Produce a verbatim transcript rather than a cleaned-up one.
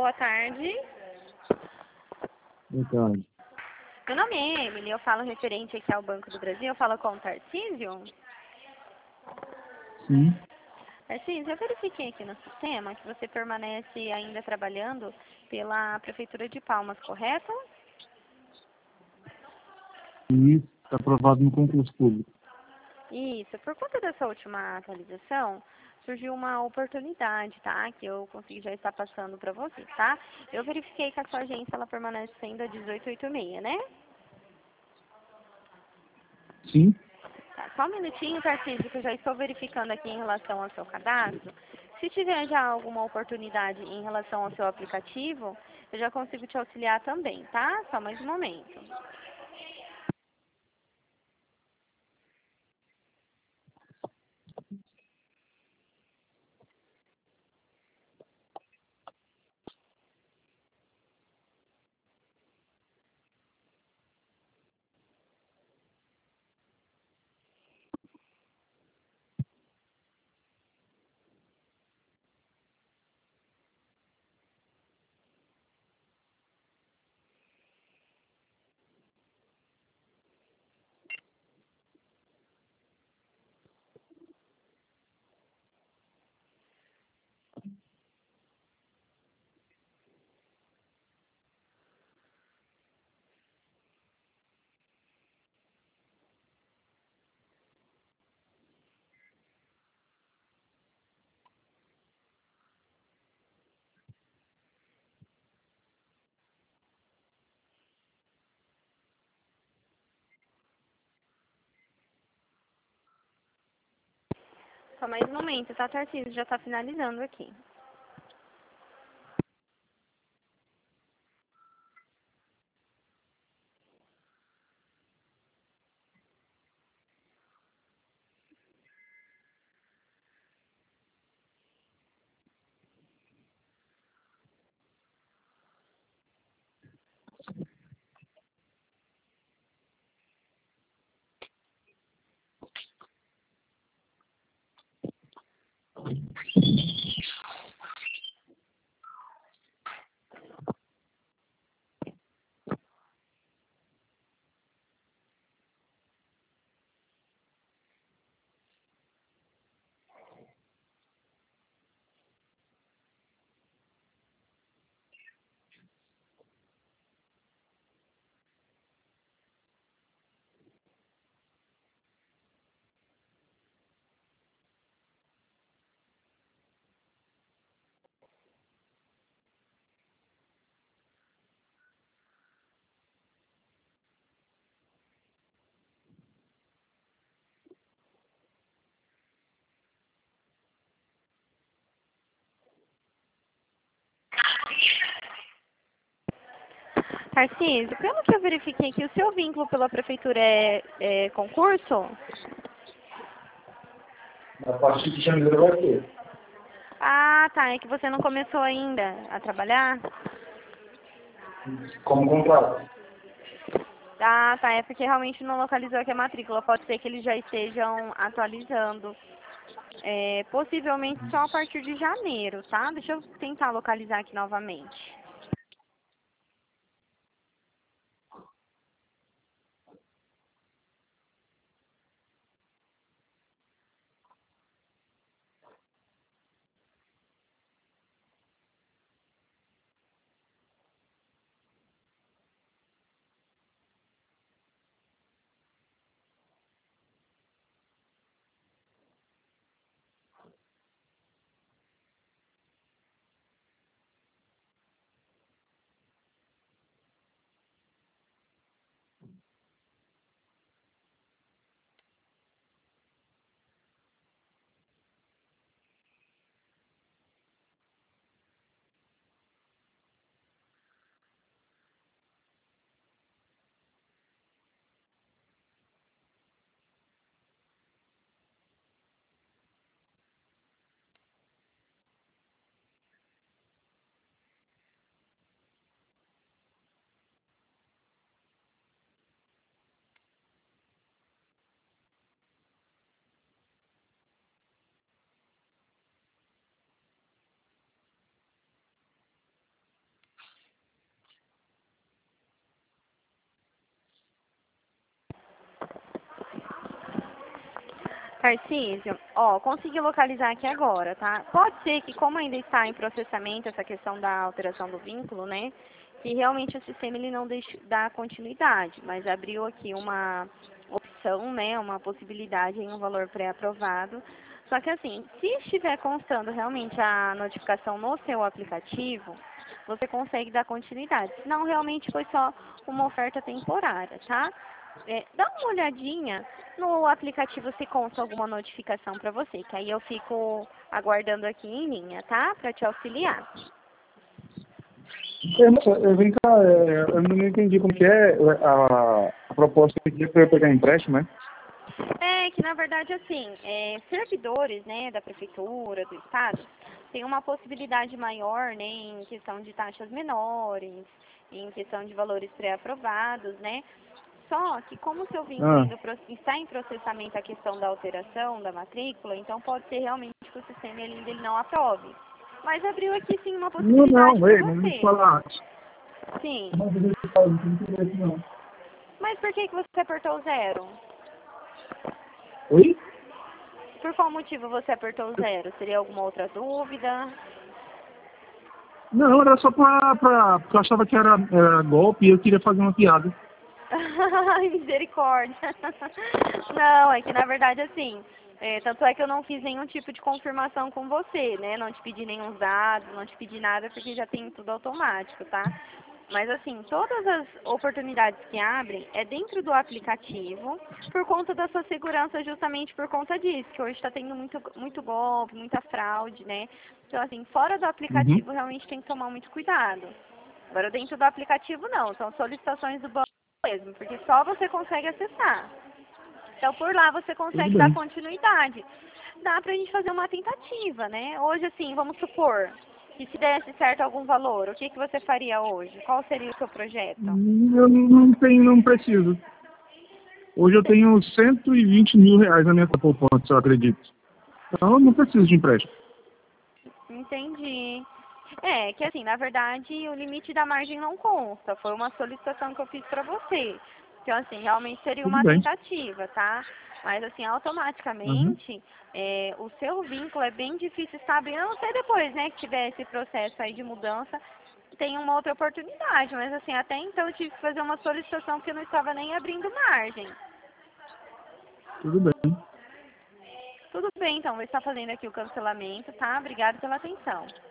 boa tarde. Boa tarde. Meu nome é Emily, eu falo referente aqui ao Banco do Brasil, eu falo com o Tarcísio. Sim, Tarcísio, eu verifiquei aqui no sistema que você permanece ainda trabalhando pela Prefeitura de Palmas, correto? e está aprovado no concurso público. Isso, por conta dessa última atualização, surgiu uma oportunidade, tá? Que eu consegui já estar passando para você, tá? Eu verifiquei que a sua agência, ela permanece sendo a dezoito oitenta e seis, né? Sim, Tá, só um minutinho, Tarcísio, que eu já estou verificando aqui em relação ao seu cadastro. Se tiver já alguma oportunidade em relação ao seu aplicativo, eu já consigo te auxiliar também, tá? Só mais um momento. Só mais um momento, tá, Tarcísio? Já está finalizando aqui. Tarcísio, pelo que eu verifiquei aqui, o seu vínculo pela Prefeitura é, é concurso? a partir de janeiro vai ter. Ah, tá. É que você não começou ainda a trabalhar? Como contrato. Ah, tá. É porque realmente não localizou aqui a matrícula. Pode ser que eles já estejam atualizando. É, possivelmente só a partir de janeiro, tá? Deixa eu tentar localizar aqui novamente. Tarcísio, ó, consegui localizar aqui agora, tá? Pode ser que, como ainda está em processamento essa questão da alteração do vínculo, né? Que realmente o sistema ele não deixa dar continuidade, mas abriu aqui uma opção, né? Uma possibilidade em um valor pré-aprovado. Só que assim, se estiver constando realmente a notificação no seu aplicativo, você consegue dar continuidade. Senão, realmente foi só uma oferta temporária, tá? É, dá uma olhadinha no aplicativo se consta alguma notificação para você, que aí eu fico aguardando aqui em linha, tá? Para te auxiliar. É, moça, eu vem cá, é, eu não entendi como que é a, a proposta aqui para eu pegar empréstimo, né? É que, na verdade, assim, é, servidores, né, da prefeitura, do estado, tem uma possibilidade maior, né, em questão de taxas menores, em questão de valores pré-aprovados, né? Só que como o seu vínculo Ah. ainda pro- está em processamento a questão da alteração da matrícula, então pode ser realmente que o sistema ele, ainda ele não aprove. Mas abriu aqui sim uma Não, possibilidade não, para ei, mas deixa eu te você. falar. Sim. Não, deixa eu te falar, não tem interesse não. Mas por que, que você apertou o zero? Oi? Por qual motivo você apertou o zero? Seria alguma outra dúvida? Não, era só pra, pra, porque eu achava que era, era golpe e eu queria fazer uma piada. Ai, misericórdia. Não, é que na verdade assim, é, tanto é que eu não fiz nenhum tipo de confirmação com você, né? Não te pedi nenhum dados, não te pedi nada porque já tem tudo automático, tá? Mas assim, todas as oportunidades que abrem é dentro do aplicativo, por conta da sua segurança, justamente por conta disso, que hoje está tendo muito, muito golpe, muita fraude, né? Então assim, fora do Uhum. aplicativo realmente tem que tomar muito cuidado. Agora dentro do aplicativo não, são solicitações do banco mesmo, porque só você consegue acessar. Então, por lá você Tudo consegue dar bem. continuidade. Dá pra gente fazer uma tentativa, né? Hoje, assim, vamos supor que se desse certo algum valor, o que, que você faria hoje? Qual seria o seu projeto? Eu não tenho, não preciso. Hoje eu tenho cento e vinte mil reais na minha poupança, se eu acredito. Então eu não preciso de empréstimo. Entendi. É, que assim, na verdade, o limite da margem não consta. Foi uma solicitação que eu fiz pra você. Então, assim, realmente seria Tudo uma bem. tentativa, tá? Mas, assim, Uhum. automaticamente, é, o seu vínculo é bem difícil estar abrindo. Eu não sei depois, né, que tiver esse processo aí de mudança, tem uma outra oportunidade. Mas, assim, até então eu tive que fazer uma solicitação porque eu não estava nem abrindo margem. Tudo bem. Tudo bem, então, vou estar fazendo aqui o cancelamento, tá? Obrigada pela atenção.